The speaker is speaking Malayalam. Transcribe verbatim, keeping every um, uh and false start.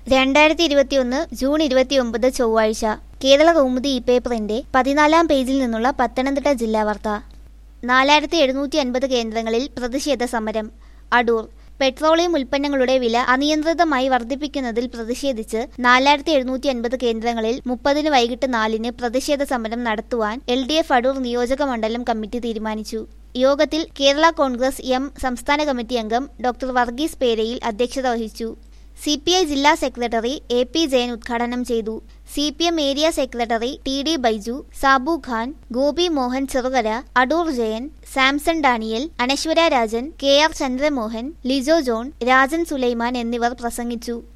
രണ്ടായിരത്തി ഇരുപത്തിയൊന്ന് ജൂൺ ഇരുപത്തിയൊമ്പത് ചൊവ്വാഴ്ച കേരള കൗമുദി ഈ പേപ്പറിന്റെ പതിനാലാം പേജിൽ നിന്നുള്ള പത്തനംതിട്ട ജില്ലാ വാർത്ത. നാലായിരത്തി എഴുന്നൂറ്റി അൻപത് കേന്ദ്രങ്ങളിൽ പ്രതിഷേധ സമരം. അടൂർ. പെട്രോളിയം ഉൽപ്പന്നങ്ങളുടെ വില അനിയന്ത്രിതമായി വർദ്ധിപ്പിക്കുന്നതിൽ പ്രതിഷേധിച്ച് നാലായിരത്തി എഴുന്നൂറ്റി അൻപത് കേന്ദ്രങ്ങളിൽ മുപ്പതിന് വൈകിട്ട് നാലിന് പ്രതിഷേധ സമരം നടത്തുവാൻ എൽ ഡി എഫ് അടൂർ നിയോജക മണ്ഡലം കമ്മിറ്റി തീരുമാനിച്ചു. യോഗത്തിൽ കേരള കോൺഗ്രസ് എം സംസ്ഥാന കമ്മിറ്റി അംഗം ഡോക്ടർ വർഗീസ് പേരയിൽ അധ്യക്ഷത വഹിച്ചു. സി പി ഐ ജില്ലാ സെക്രട്ടറി എ പി ജയൻ ഉദ്ഘാടനം ചെയ്തു. C P M area secretary T D Baiju, Sabu Khan, Gopi Mohan Cherukara, Adoor Jayan, Samson Daniel, Anaswara Rajan, K R Chandramohan, Lijo John, Rajan Sulaiman എന്നിവർ പ്രസംഗിച്ചു.